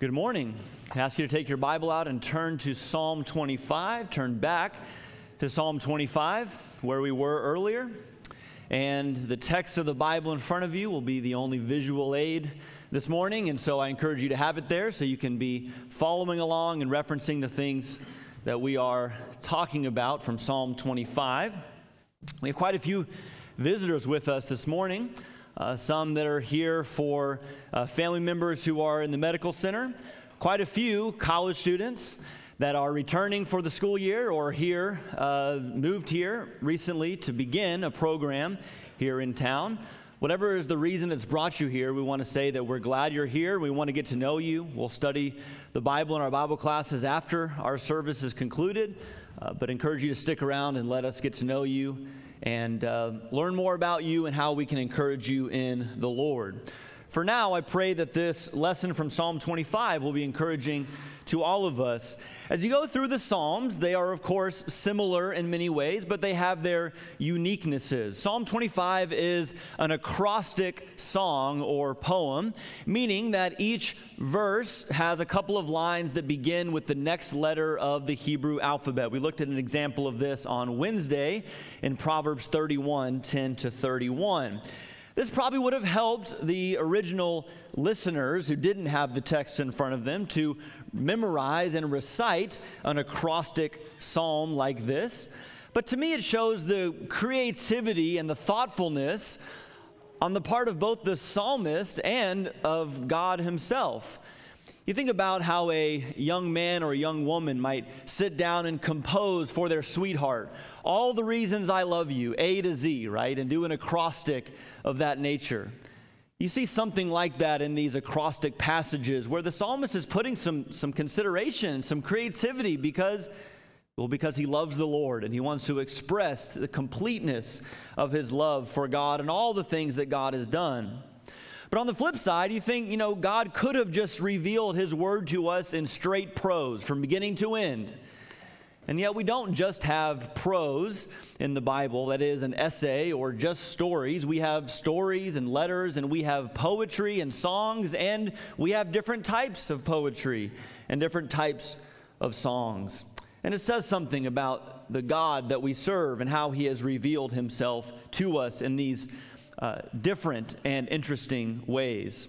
Good morning. I ask you to take your Bible out and turn to Psalm 25. Turn back to Psalm 25, where we were earlier. And the text of the Bible in front of you will be the only visual aid this morning. And so I encourage you to have it there so you can be following along and referencing the things that we are talking about from Psalm 25. We have quite a few visitors with us this morning. Some that are here for family members who are in the medical center. Quite a few college students that are returning for the school year or here, moved here recently to begin a program here in town. Whatever is the reason that's brought you here, we want to say that we're glad you're here. We want to get to know you. We'll study the Bible in our Bible classes after our service is concluded, but encourage you to stick around and let us get to know you and learn more about you and how we can encourage you in the Lord. For now, I pray that this lesson from Psalm 25 will be encouraging to all of us. As you go through the Psalms, they are, of course, similar in many ways, but they have their uniquenesses. Psalm 25 is an acrostic song or poem, meaning that each verse has a couple of lines that begin with the next letter of the Hebrew alphabet. We looked at an example of this on Wednesday in Proverbs 31, 10 to 31. This probably would have helped the original listeners who didn't have the text in front of them to memorize and recite an acrostic psalm like this. But to me, it shows the creativity and the thoughtfulness on the part of both the psalmist and of God himself. You think about how a young man or a young woman might sit down and compose for their sweetheart all the reasons I love you, A to Z, right? And do an acrostic of that nature. You see something like that in these acrostic passages where the psalmist is putting some consideration, some creativity because he loves the Lord and he wants to express the completeness of his love for God and all the things that God has done. But on the flip side, you think, God could have just revealed his word to us in straight prose from beginning to end. And yet we don't just have prose in the Bible, that is an essay or just stories. We have stories and letters, and we have poetry and songs, and we have different types of poetry and different types of songs. And it says something about the God that we serve and how he has revealed himself to us in these different and interesting ways.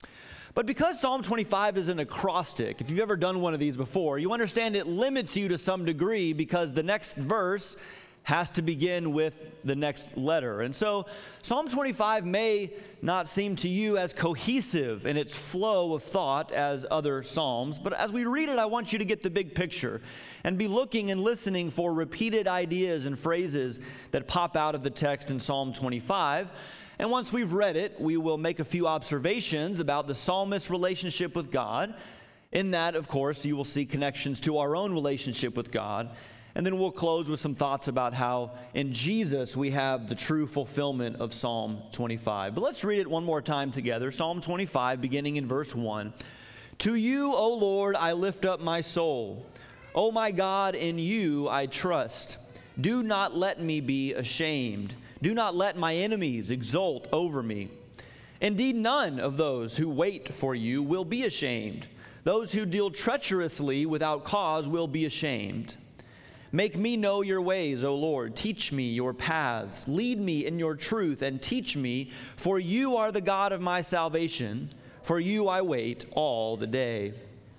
But because Psalm 25 is an acrostic, if you've ever done one of these before, you understand it limits you to some degree because the next verse has to begin with the next letter. And so Psalm 25 may not seem to you as cohesive in its flow of thought as other psalms, but as we read it, I want you to get the big picture and be looking and listening for repeated ideas and phrases that pop out of the text in Psalm 25. And once we've read it, we will make a few observations about the psalmist's relationship with God. In that, of course, you will see connections to our own relationship with God. And then we'll close with some thoughts about how in Jesus we have the true fulfillment of Psalm 25. But let's read it one more time together. Psalm 25, beginning in verse 1. To you, O Lord, I lift up my soul. O my God, in you I trust. Do not let me be ashamed. Do not let my enemies exult over me. Indeed, none of those who wait for you will be ashamed. Those who deal treacherously without cause will be ashamed. Make me know your ways, O Lord. Teach me your paths. Lead me in your truth and teach me, for you are the God of my salvation. For you I wait all the day.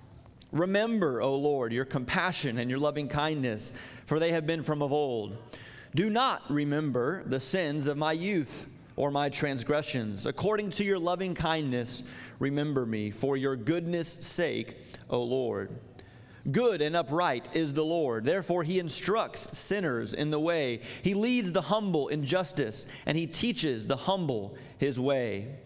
Remember, O Lord, your compassion and your loving kindness, for they have been from of old. Do not remember the sins of my youth or my transgressions. According to your loving kindness, remember me, for your goodness' sake, O Lord. Good and upright is the Lord. Therefore he instructs sinners in the way. He leads the humble in justice, and he teaches the humble his way.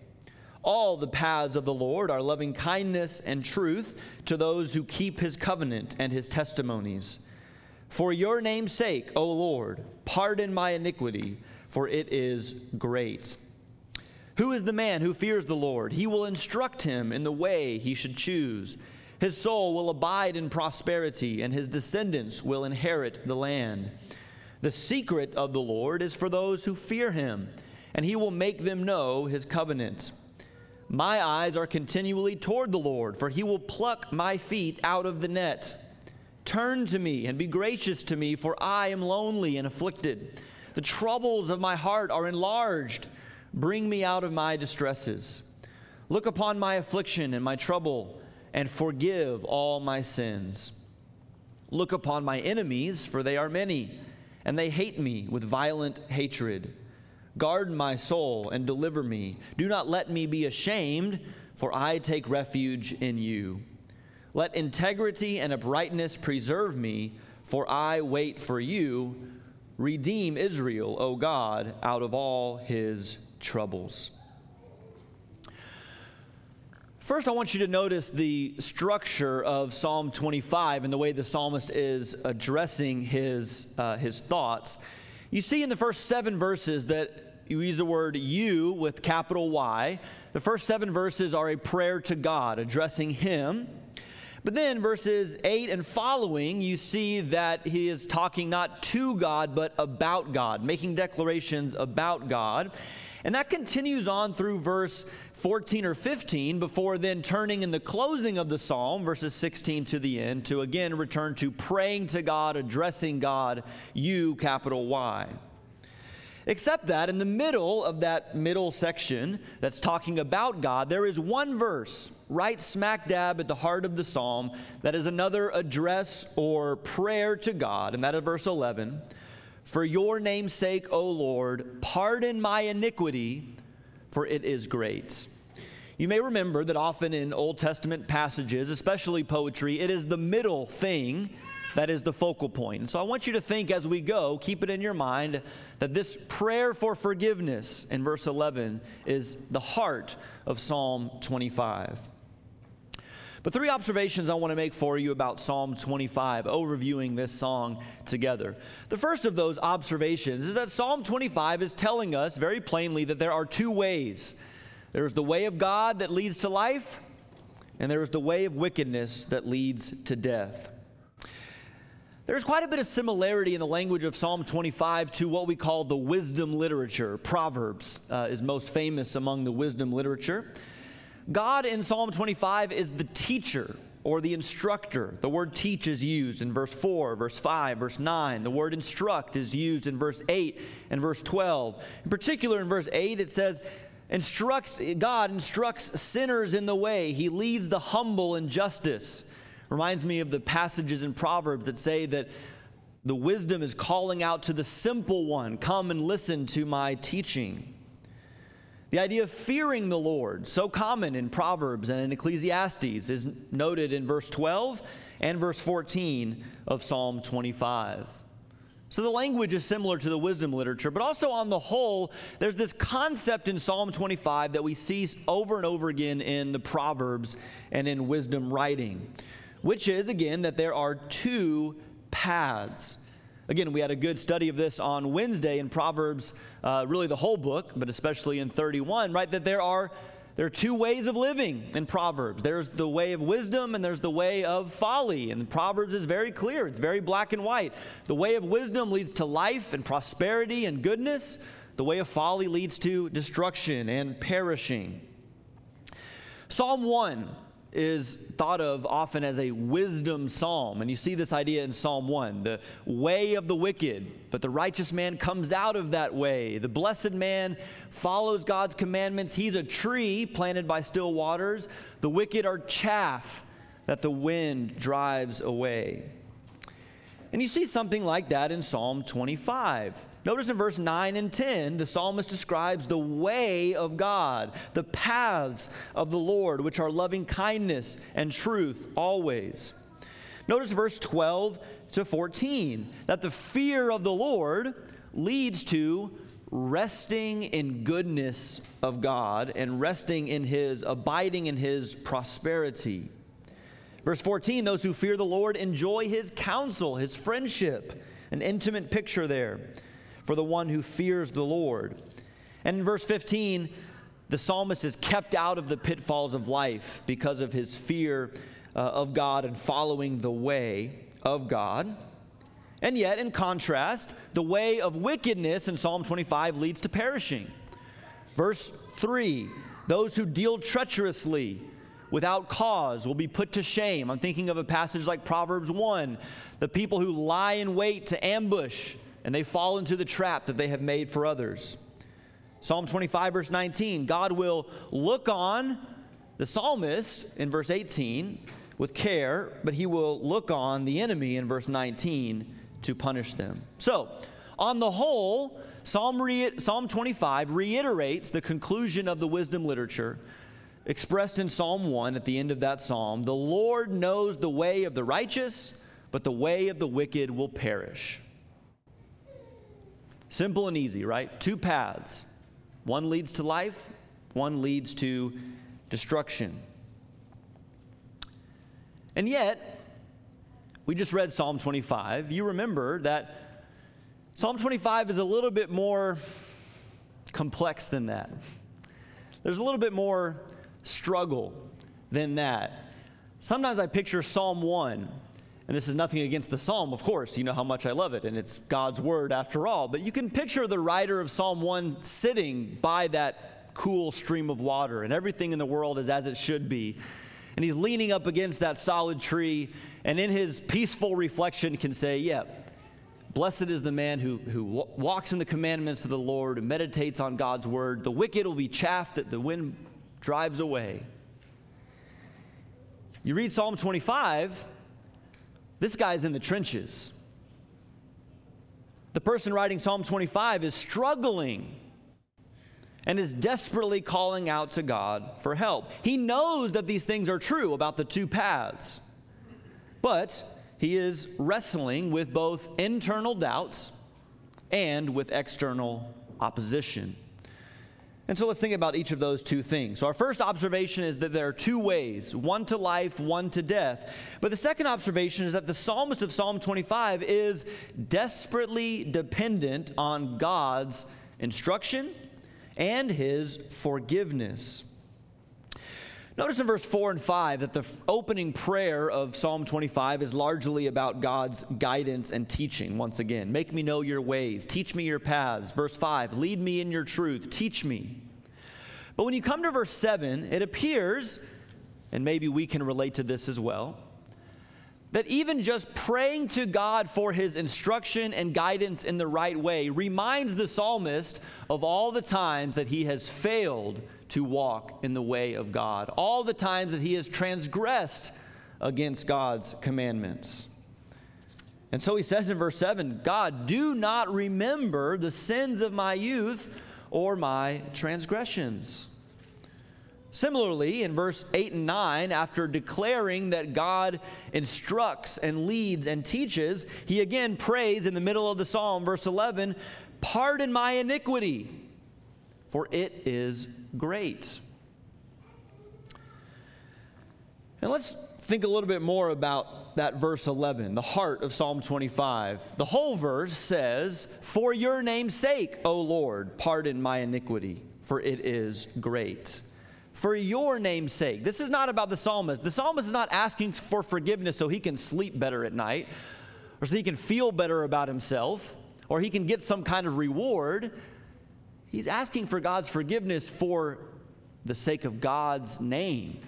All the paths of the Lord are loving kindness and truth to those who keep his covenant and his testimonies. For your name's sake, O Lord, pardon my iniquity, for it is great. Who is the man who fears the Lord? He will instruct him in the way he should choose. His soul will abide in prosperity, and his descendants will inherit the land. The secret of the Lord is for those who fear him, and he will make them know his covenant. My eyes are continually toward the Lord, for he will pluck my feet out of the net. Turn to me and be gracious to me, for I am lonely and afflicted. The troubles of my heart are enlarged. Bring me out of my distresses. Look upon my affliction and my trouble, and forgive all my sins. Look upon my enemies, for they are many, and they hate me with violent hatred. Guard my soul and deliver me. Do not let me be ashamed, for I take refuge in you. Let integrity and uprightness preserve me, for I wait for you. Redeem Israel, O God, out of all his troubles. First, I want you to notice the structure of Psalm 25 and the way the psalmist is addressing his thoughts. You see in the first 7 verses that you use the word you with capital Y. The first 7 verses are a prayer to God, addressing him. But then verses 8 and following, you see that he is talking not to God, but about God, making declarations about God. And that continues on through verse 14 or 15, before then turning in the closing of the psalm, verses 16 to the end, to again return to praying to God, addressing God, you, capital Y. Except that in the middle of that middle section that's talking about God, there is one verse right smack dab at the heart of the psalm that is another address or prayer to God, and that is verse 11. For your name's sake, O Lord, pardon my iniquity, for it is great. You may remember that often in Old Testament passages, especially poetry, it is the middle thing that is the focal point. And so I want you to think as we go, keep it in your mind, that this prayer for forgiveness in verse 11 is the heart of Psalm 25. But 3 observations I want to make for you about Psalm 25, overviewing this song together. The first of those observations is that Psalm 25 is telling us very plainly that there are 2 ways. There's the way of God that leads to life, and there is the way of wickedness that leads to death. There's quite a bit of similarity in the language of Psalm 25 to what we call the wisdom literature. Proverbs is most famous among the wisdom literature. God in Psalm 25 is the teacher or the instructor. The word teach is used in verse 4, verse 5, verse 9. The word instruct is used in verse 8 and verse 12. In particular, in verse 8, it says, God instructs sinners in the way. He leads the humble in justice. Reminds me of the passages in Proverbs that say that the wisdom is calling out to the simple one, come and listen to my teaching. The idea of fearing the Lord, so common in Proverbs and in Ecclesiastes, is noted in verse 12 and verse 14 of Psalm 25. So the language is similar to the wisdom literature, but also on the whole, there's this concept in Psalm 25 that we see over and over again in the Proverbs and in wisdom writing, which is, again, that there are 2 paths. Again, we had a good study of this on Wednesday in Proverbs, really the whole book, but especially in 31, right? That there are 2 ways of living in Proverbs. There's the way of wisdom and there's the way of folly. And Proverbs is very clear. It's very black and white. The way of wisdom leads to life and prosperity and goodness. The way of folly leads to destruction and perishing. Psalm 1 is thought of often as a wisdom psalm. And you see this idea in Psalm 1, the way of the wicked, but the righteous man comes out of that way. The blessed man follows God's commandments. He's a tree planted by still waters. The wicked are chaff that the wind drives away. And you see something like that in Psalm 25. Notice in verse 9 and 10, the psalmist describes the way of God, the paths of the Lord, which are loving kindness and truth always. Notice verse 12 to 14, that the fear of the Lord leads to resting in goodness of God and resting in his, abiding in his prosperity. Verse 14, those who fear the Lord enjoy his counsel, his friendship, an intimate picture there for the one who fears the Lord. And in verse 15, the psalmist is kept out of the pitfalls of life because of his fear of God and following the way of God. And yet, in contrast, the way of wickedness in Psalm 25 leads to perishing. Verse 3, Those who deal treacherously without cause will be put to shame. I'm thinking of a passage like Proverbs 1, the people who lie in wait to ambush, and they fall into the trap that they have made for others. Psalm 25, verse 19, God will look on the psalmist in verse 18 with care, but he will look on the enemy in verse 19 to punish them. So, on the whole, Psalm 25 reiterates the conclusion of the wisdom literature expressed in Psalm 1 at the end of that psalm. The Lord knows the way of the righteous, but the way of the wicked will perish. Simple and easy, right? Two paths. One leads to life, one leads to destruction. And yet, we just read Psalm 25. You remember that Psalm 25 is a little bit more complex than that. There's a little bit more struggle than that. Sometimes I picture Psalm 1, and this is nothing against the psalm, of course. You know how much I love it, and it's God's word after all. But you can picture the writer of Psalm 1 sitting by that cool stream of water, and everything in the world is as it should be. And he's leaning up against that solid tree, and in his peaceful reflection can say, yeah, blessed is the man who walks in the commandments of the Lord and meditates on God's word. The wicked will be chaff that the wind drives away. You read Psalm 25, this guy's in the trenches. The person writing Psalm 25 is struggling and is desperately calling out to God for help. He knows that these things are true about the two paths, but he is wrestling with both internal doubts and with external opposition. And so let's think about each of those two things. So our first observation is that there are two ways, one to life, one to death. But the second observation is that the psalmist of Psalm 25 is desperately dependent on God's instruction and his forgiveness. Notice in verse 4 and 5 that the opening prayer of Psalm 25 is largely about God's guidance and teaching. Once again, make me know your ways, teach me your paths. Verse 5, lead me in your truth, teach me. But when you come to verse 7, it appears, and maybe we can relate to this as well, that even just praying to God for his instruction and guidance in the right way reminds the psalmist of all the times that he has failed to walk in the way of God, all the times that he has transgressed against God's commandments. And so he says in verse 7, God, do not remember the sins of my youth or my transgressions. Similarly, in verse 8 and 9, after declaring that God instructs and leads and teaches, he again prays in the middle of the psalm, verse 11, pardon my iniquity, for it is great. And let's think a little bit more about that verse 11, the heart of Psalm 25. The whole verse says, for your name's sake, O Lord, pardon my iniquity, for it is great. For your name's sake. This is not about the psalmist. The psalmist is not asking for forgiveness so he can sleep better at night, or so he can feel better about himself, or he can get some kind of reward. He's asking for God's forgiveness for the sake of God's name.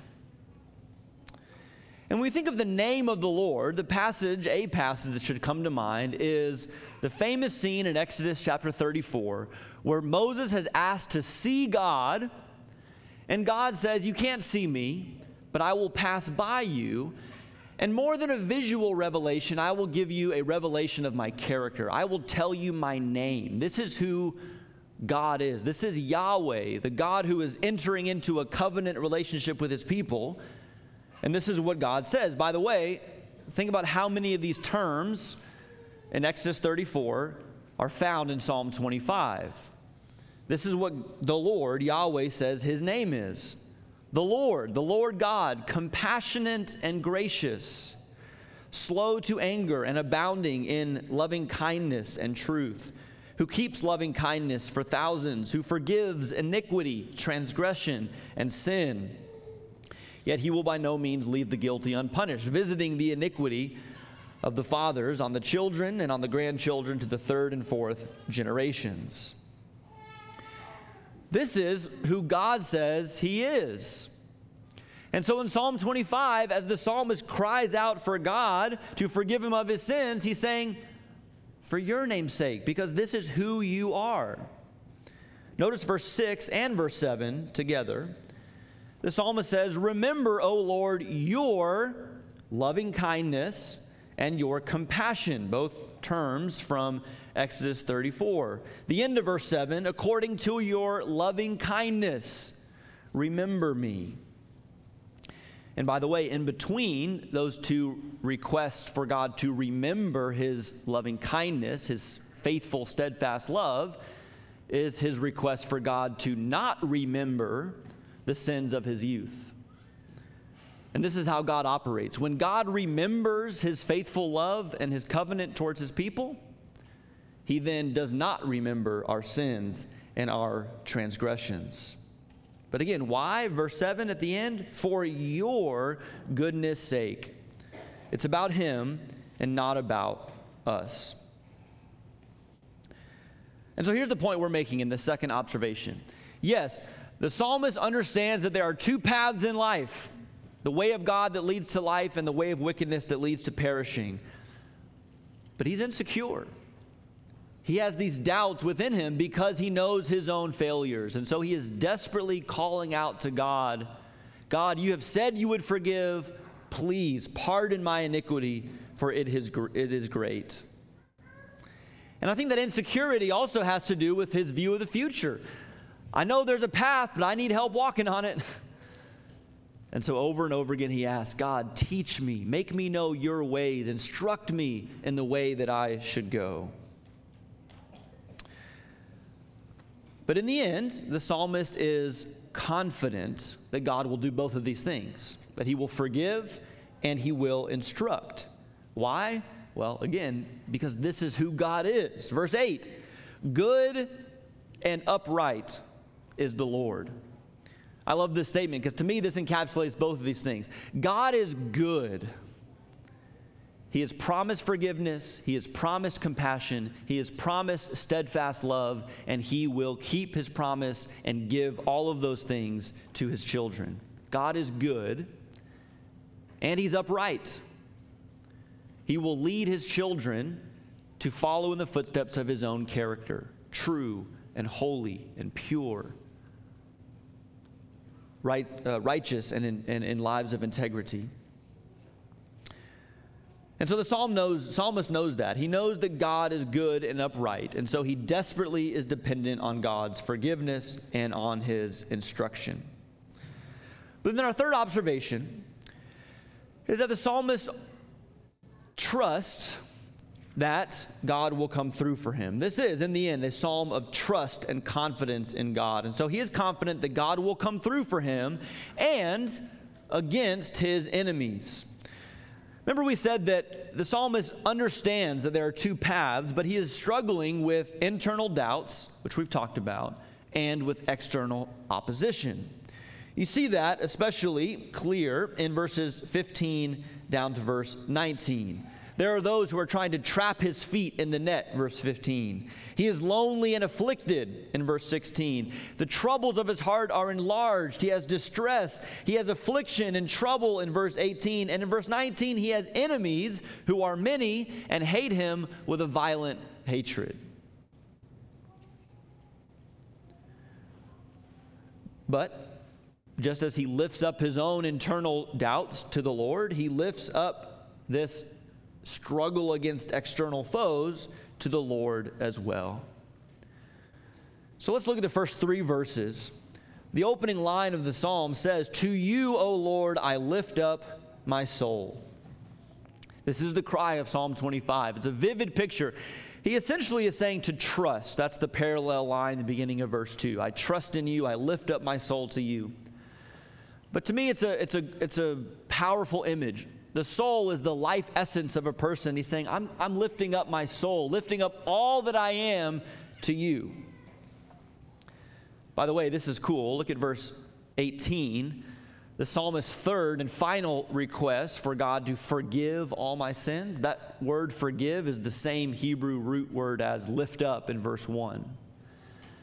And when we think of the name of the Lord, a passage that should come to mind is the famous scene in Exodus chapter 34, where Moses has asked to see God, and God says, you can't see me, but I will pass by you. And more than a visual revelation, I will give you a revelation of my character. I will tell you my name. This is who God is. This is Yahweh, the God who is entering into a covenant relationship with his people. And this is what God says. By the way, think about how many of these terms in Exodus 34 are found in Psalm 25. This is what the Lord, Yahweh, says his name is. The Lord God, compassionate and gracious, slow to anger and abounding in loving kindness and truth, who keeps loving kindness for thousands, who forgives iniquity, transgression, and sin. Yet he will by no means leave the guilty unpunished, visiting the iniquity of the fathers on the children and on the grandchildren to the third and fourth generations. This is who God says he is. And so in Psalm 25, as the psalmist cries out for God to forgive him of his sins, he's saying, for your name's sake, because this is who you are. Notice verse 6 and verse 7 together. The psalmist says, remember, O Lord, your loving kindness and your compassion, both terms from Exodus 34. The end of verse 7, according to your loving kindness, remember me. And by the way, in between those two requests for God to remember his loving kindness, his faithful, steadfast love, is his request for God to not remember the sins of his youth. And this is how God operates. When God remembers his faithful love and his covenant towards his people, he then does not remember our sins and our transgressions. But again, why? Verse 7 at the end, for your goodness' sake. It's about him and not about us. And so here's the point we're making in the second observation. Yes, the psalmist understands that there are two paths in life, the way of God that leads to life and the way of wickedness that leads to perishing. But he's insecure. He has these doubts within him because he knows his own failures. And so he is desperately calling out to God, God, you have said you would forgive. Please pardon my iniquity, for it is great. And I think that insecurity also has to do with his view of the future. I know there's a path, but I need help walking on it. And so over and over again he asks, God, teach me, make me know your ways, instruct me in the way that I should go. But in the end, the psalmist is confident that God will do both of these things, that he will forgive and he will instruct. Why? Well, again, because this is who God is. Verse 8, good and upright is the Lord. I love this statement because to me this encapsulates both of these things. God is good. He has promised forgiveness, he has promised compassion, he has promised steadfast love, and he will keep his promise and give all of those things to his children. God is good, and he's upright. He will lead his children to follow in the footsteps of his own character, true and holy and pure, righteous and in lives of integrity. And so the psalmist knows that. He knows that God is good and upright, and so he desperately is dependent on God's forgiveness and on his instruction. But then our third observation is that the psalmist trusts that God will come through for him. This is, in the end, a psalm of trust and confidence in God. And so he is confident that God will come through for him and against his enemies. Remember we said that the psalmist understands that there are two paths, but he is struggling with internal doubts, which we've talked about, and with external opposition. You see that especially clear in verses 15 down to verse 19. There are those who are trying to trap his feet in the net, verse 15. He is lonely and afflicted, in verse 16. The troubles of his heart are enlarged. He has distress. He has affliction and trouble, in verse 18. And in verse 19, he has enemies who are many and hate him with a violent hatred. But just as he lifts up his own internal doubts to the Lord, he lifts up this struggle against external foes to the Lord as well. So let's look at the first three verses. The opening line of the psalm says, "To you, O Lord, I lift up my soul." This is the cry of Psalm 25. It's a vivid picture. He essentially is saying to trust. That's the parallel line in the beginning of verse 2. I trust in you. I lift up my soul to you. But to me, it's a powerful image. The soul is the life essence of a person. He's saying, I'm lifting up my soul, lifting up all that I am to you. By the way, this is cool. Look at verse 18. The psalmist's third and final request for God to forgive all my sins. That word forgive is the same Hebrew root word as lift up in verse 1.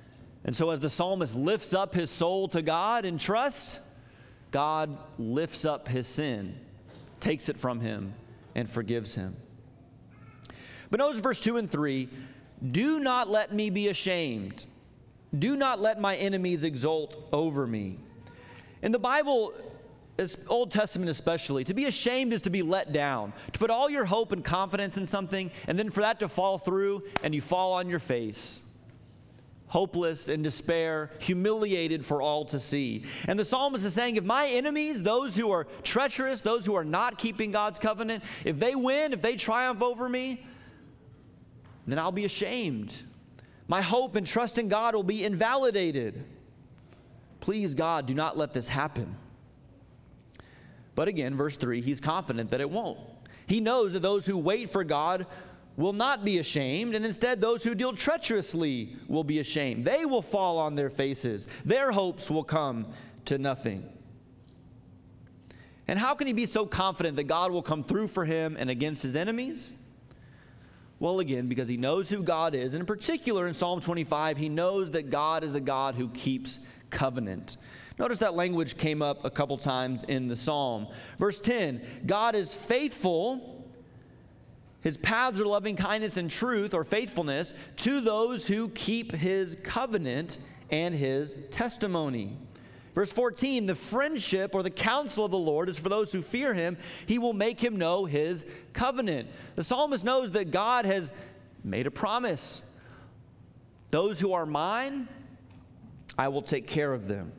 And so as the psalmist lifts up his soul to God in trust, God lifts up his sin, takes it from him, and forgives him. But notice verse 2 and 3, do not let me be ashamed. Do not let my enemies exult over me. In the Bible, Old Testament especially, to be ashamed is to be let down, to put all your hope and confidence in something, and then for that to fall through and you fall on your face, hopeless, in despair, humiliated for all to see. And the psalmist is saying, if my enemies, those who are treacherous, those who are not keeping God's covenant, if they win, if they triumph over me, then I'll be ashamed. My hope and trust in God will be invalidated. Please, God, do not let this happen. But again, verse 3, he's confident that it won't. He knows that those who wait for God will not be ashamed, and instead those who deal treacherously will be ashamed. They will fall on their faces. Their hopes will come to nothing. And how can he be so confident that God will come through for him and against his enemies? Well, again, because he knows who God is. And in particular, in Psalm 25, he knows that God is a God who keeps covenant. Notice that language came up a couple times in the psalm. Verse 10, God is faithful. His paths are loving kindness and truth, or faithfulness, to those who keep his covenant and his testimony. Verse 14, the friendship or the counsel of the Lord is for those who fear him. He will make him know his covenant. The psalmist knows that God has made a promise. Those who are mine, I will take care of them.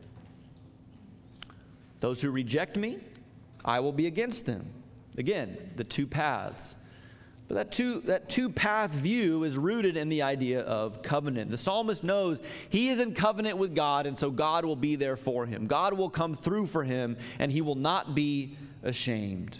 Those who reject me, I will be against them. Again, the two paths. But that two-path view is rooted in the idea of covenant. The psalmist knows he is in covenant with God, and so God will be there for him. God will come through for him, and he will not be ashamed.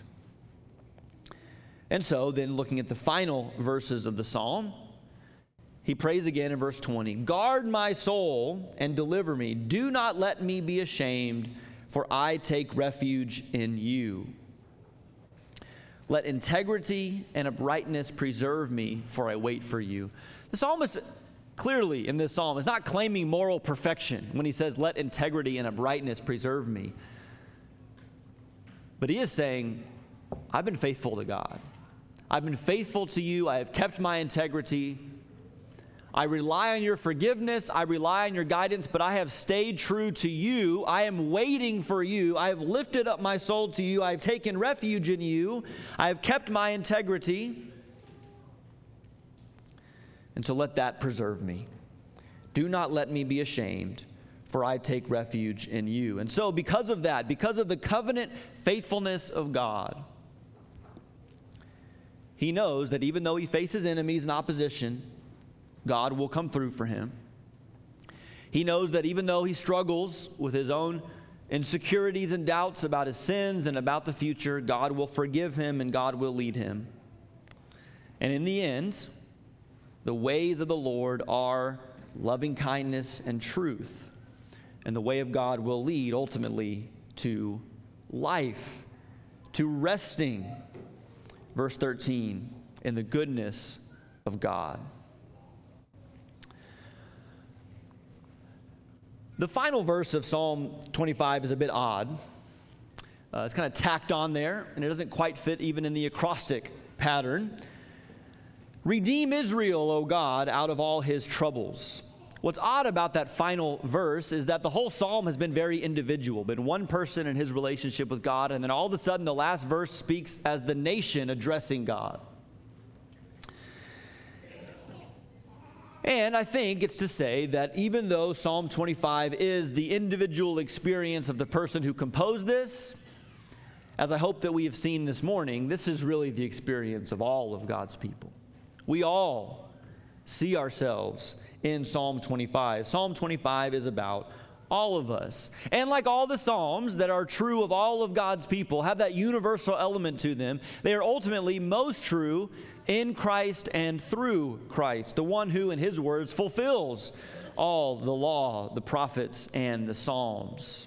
And so then, looking at the final verses of the psalm, he prays again in verse 20, guard my soul and deliver me. Do not let me be ashamed, for I take refuge in you. Let integrity and uprightness preserve me, for I wait for you. The psalmist clearly in this psalm is not claiming moral perfection when he says, let integrity and uprightness preserve me. But he is saying, I've been faithful to God. I've been faithful to you. I have kept my integrity. I rely on your forgiveness. I rely on your guidance, but I have stayed true to you. I am waiting for you. I have lifted up my soul to you. I have taken refuge in you. I have kept my integrity. And so let that preserve me. Do not let me be ashamed, for I take refuge in you. And so because of that, because of the covenant faithfulness of God, he knows that even though he faces enemies and opposition, God will come through for him. He knows that even though he struggles with his own insecurities and doubts about his sins and about the future, God will forgive him and God will lead him. And in the end, the ways of the Lord are loving kindness and truth. And the way of God will lead ultimately to life, to resting, verse 13, in the goodness of God. The final verse of Psalm 25 is a bit odd. It's kind of tacked on there, and it doesn't quite fit even in the acrostic pattern. Redeem Israel, O God, out of all his troubles. What's odd about that final verse is that the whole psalm has been very individual, been one person in his relationship with God, and then all of a sudden the last verse speaks as the nation addressing God. And I think it's to say that even though Psalm 25 is the individual experience of the person who composed this, as I hope that we have seen this morning, this is really the experience of all of God's people. We all see ourselves in Psalm 25. Psalm 25 is about all of us. And like all the Psalms that are true of all of God's people, have that universal element to them, they are ultimately most true in Christ and through Christ, the one who, in his words, fulfills all the law, the prophets, and the Psalms.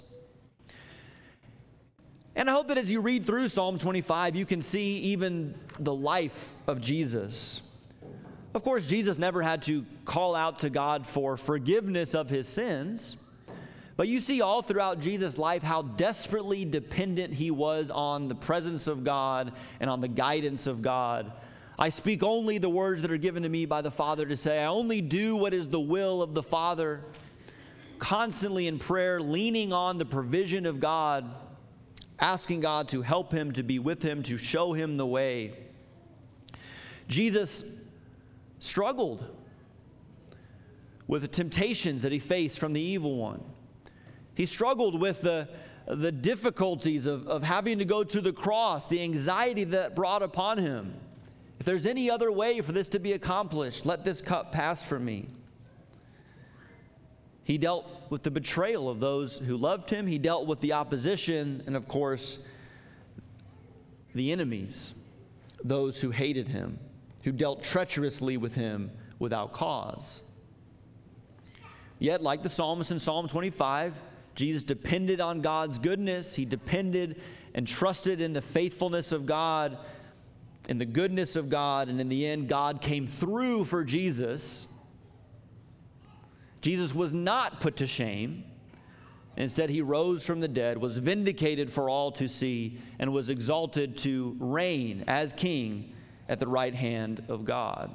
And I hope that as you read through Psalm 25, you can see even the life of Jesus, Of course, Jesus never had to call out to God for forgiveness of his sins. But you see all throughout Jesus' life how desperately dependent he was on the presence of God and on the guidance of God. I speak only the words that are given to me by the Father to say. I only do what is the will of the Father. Constantly in prayer, leaning on the provision of God, asking God to help him, to be with him, to show him the way. Jesus struggled with the temptations that he faced from the evil one. He struggled with the difficulties of having to go to the cross, the anxiety that brought upon him. If there's any other way for this to be accomplished, let this cup pass from me. He dealt with the betrayal of those who loved him. He dealt with the opposition and, of course, the enemies, those who hated him, who dealt treacherously with him without cause. Yet, like the psalmist in Psalm 25, Jesus depended on God's goodness. He depended and trusted in the faithfulness of God, in the goodness of God, and in the end, God came through for Jesus. Jesus was not put to shame. Instead, he rose from the dead, was vindicated for all to see, and was exalted to reign as king at the right hand of God.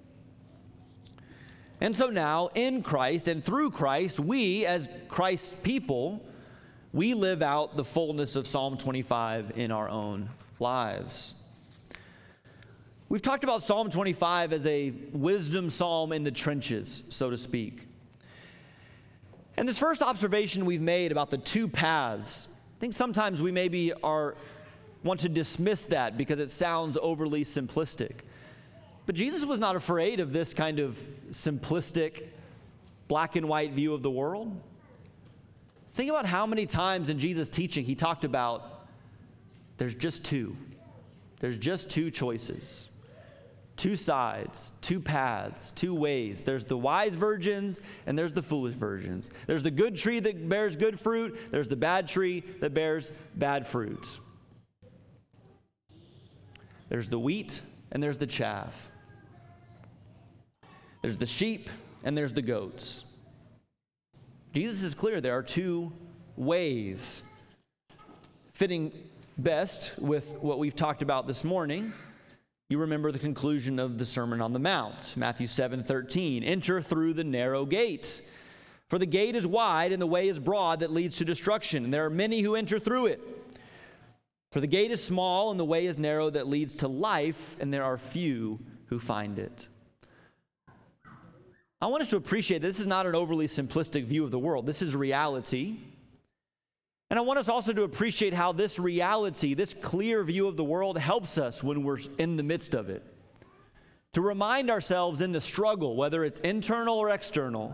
And so now, in Christ and through Christ, we, as Christ's people, we live out the fullness of Psalm 25 in our own lives. We've talked about Psalm 25 as a wisdom psalm in the trenches, so to speak. And this first observation we've made about the two paths, I think sometimes we maybe want to dismiss that because it sounds overly simplistic. But Jesus was not afraid of this kind of simplistic, black and white view of the world. Think about how many times in Jesus' teaching he talked about there's just two. There's just two choices, two sides, two paths, two ways. There's the wise virgins and there's the foolish virgins. There's the good tree that bears good fruit. There's the bad tree that bears bad fruit. There's the wheat and there's the chaff. There's the sheep and there's the goats. Jesus is clear there are two ways, fitting best with what we've talked about this morning. You remember the conclusion of the Sermon on the Mount, Matthew 7:13. Enter through the narrow gate, for the gate is wide and the way is broad that leads to destruction, and there are many who enter through it. For the gate is small and the way is narrow that leads to life, and there are few who find it. I want us to appreciate that this is not an overly simplistic view of the world. This is reality. And I want us also to appreciate how this reality, this clear view of the world, helps us when we're in the midst of it. To remind ourselves in the struggle, whether it's internal or external.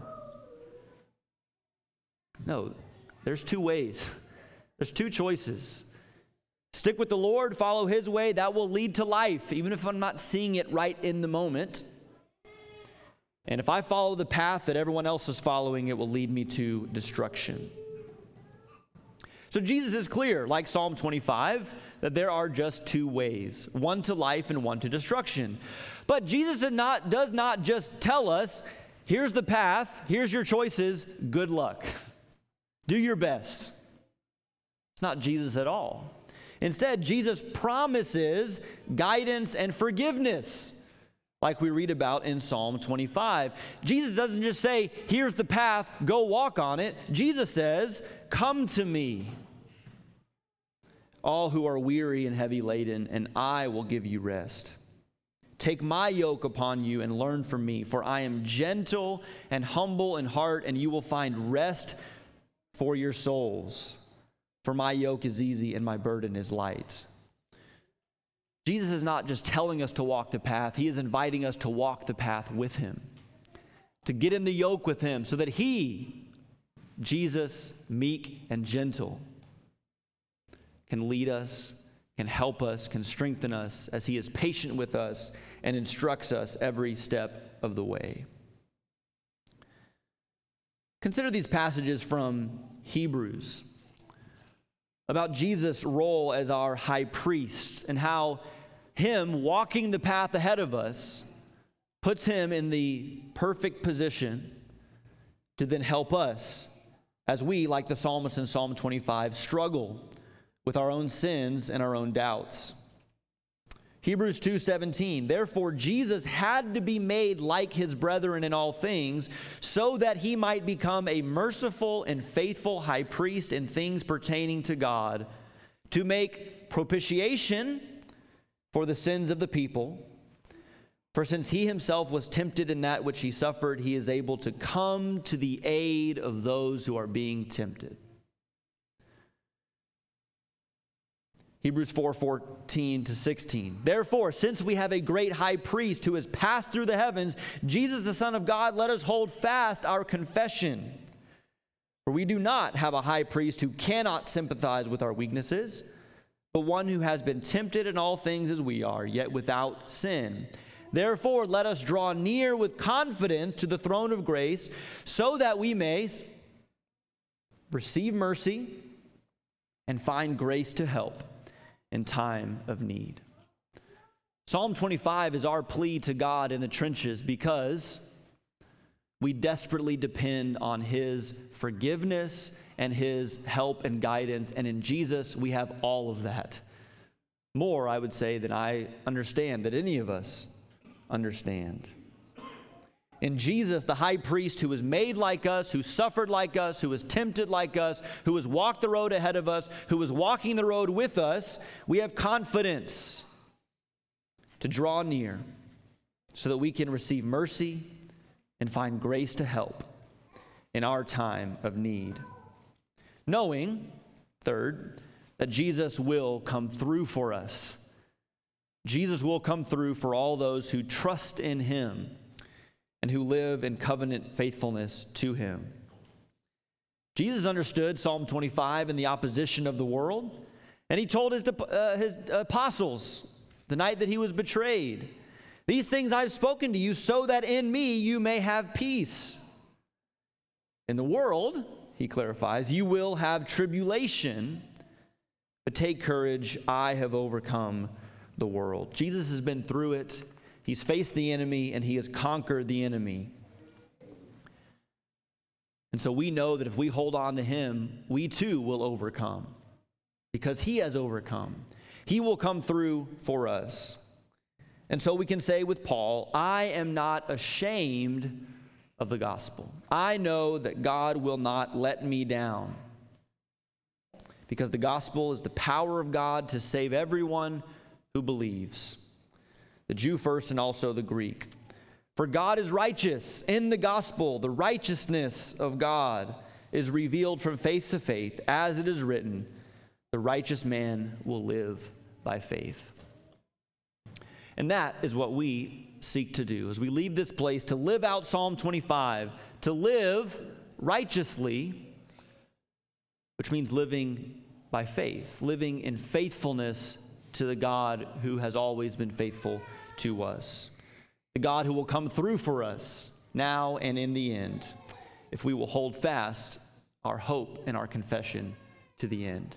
No, there's two ways. There's two choices. Stick with the Lord, follow his way. That will lead to life, even if I'm not seeing it right in the moment. And if I follow the path that everyone else is following, it will lead me to destruction. So Jesus is clear, like Psalm 25, that there are just two ways, one to life and one to destruction. But Jesus does not just tell us, here's the path, here's your choices, good luck. Do your best. It's not Jesus at all. Instead, Jesus promises guidance and forgiveness, like we read about in Psalm 25. Jesus doesn't just say, here's the path, go walk on it. Jesus says, come to me, all who are weary and heavy laden, and I will give you rest. Take my yoke upon you and learn from me, for I am gentle and humble in heart, and you will find rest for your souls. For my yoke is easy and my burden is light. Jesus is not just telling us to walk the path, he is inviting us to walk the path with him, to get in the yoke with him so that he, Jesus, meek and gentle, can lead us, can help us, can strengthen us as he is patient with us and instructs us every step of the way. Consider these passages from Hebrews about Jesus' role as our high priest and how him walking the path ahead of us puts him in the perfect position to then help us as we, like the psalmist in Psalm 25, struggle with our own sins and our own doubts. Hebrews 2:17, therefore Jesus had to be made like his brethren in all things, so that he might become a merciful and faithful high priest in things pertaining to God, to make propitiation for the sins of the people. For since he himself was tempted in that which he suffered, he is able to come to the aid of those who are being tempted. Hebrews 4:14-16. Therefore, since we have a great high priest who has passed through the heavens, Jesus the Son of God, let us hold fast our confession. For we do not have a high priest who cannot sympathize with our weaknesses, but one who has been tempted in all things as we are, yet without sin. Therefore, let us draw near with confidence to the throne of grace, so that we may receive mercy and find grace to help in time of need. Psalm 25 is our plea to God in the trenches because we desperately depend on his forgiveness and his help and guidance. And in Jesus, we have all of that. More, I would say, than I understand, that any of us understand. In Jesus, the high priest who was made like us, who suffered like us, who was tempted like us, who has walked the road ahead of us, who was walking the road with us, we have confidence to draw near so that we can receive mercy and find grace to help in our time of need. Knowing, third, that Jesus will come through for us. Jesus will come through for all those who trust in him and who live in covenant faithfulness to him. Jesus understood Psalm 25 and the opposition of the world, and he told his apostles the night that he was betrayed, these things I've spoken to you so that in me you may have peace. In the world, he clarifies, you will have tribulation, but take courage, I have overcome the world. Jesus has been through it. He's faced the enemy and he has conquered the enemy. And so we know that if we hold on to him, we too will overcome because he has overcome. He will come through for us. And so we can say with Paul, I am not ashamed of the gospel. I know that God will not let me down because the gospel is the power of God to save everyone who believes, the Jew first and also the Greek. For God is righteous. In the gospel, the righteousness of God is revealed from faith to faith, as it is written, the righteous man will live by faith. And that is what we seek to do as we leave this place, to live out Psalm 25, to live righteously, which means living by faith, living in faithfulness to the God who has always been faithful to us, the God who will come through for us now and in the end, if we will hold fast our hope and our confession to the end.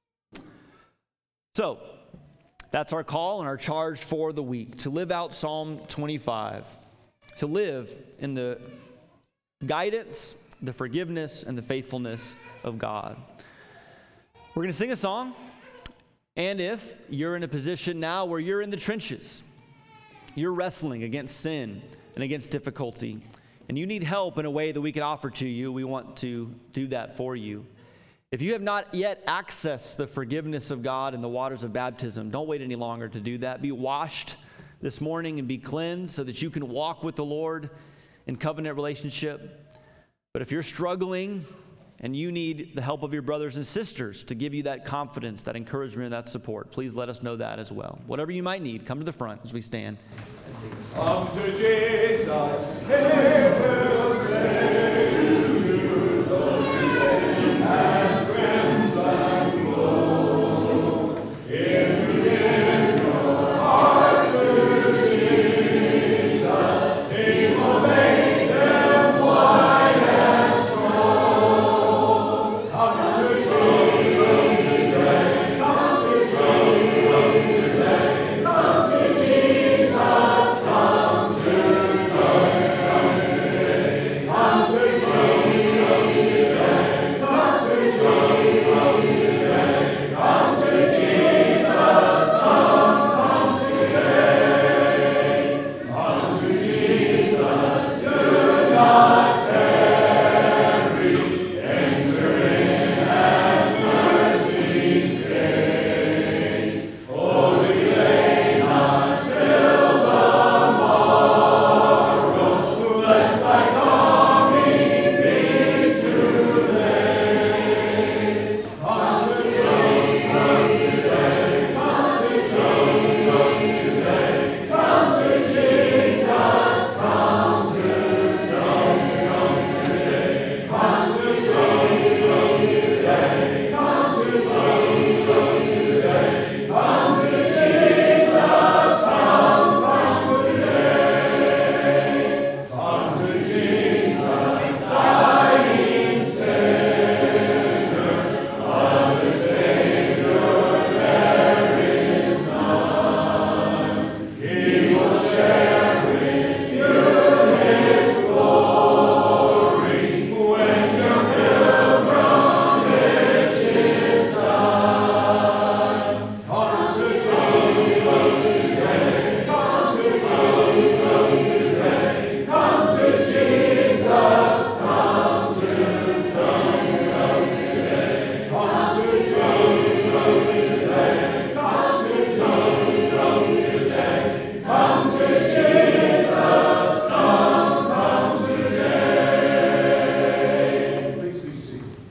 So, that's our call and our charge for the week, to live out Psalm 25, to live in the guidance, the forgiveness, and the faithfulness of God. We're going to sing a song. And if you're in a position now where you're in the trenches, you're wrestling against sin and against difficulty, and you need help in a way that we can offer to you, we want to do that for you. If you have not yet accessed the forgiveness of God in the waters of baptism, don't wait any longer to do that. Be washed this morning and be cleansed so that you can walk with the Lord in covenant relationship. But if you're struggling and you need the help of your brothers and sisters to give you that confidence, that encouragement, and that support, please let us know that as well. Whatever you might need, come to the front as we stand. Come to Jesus, He will save you, though His sin has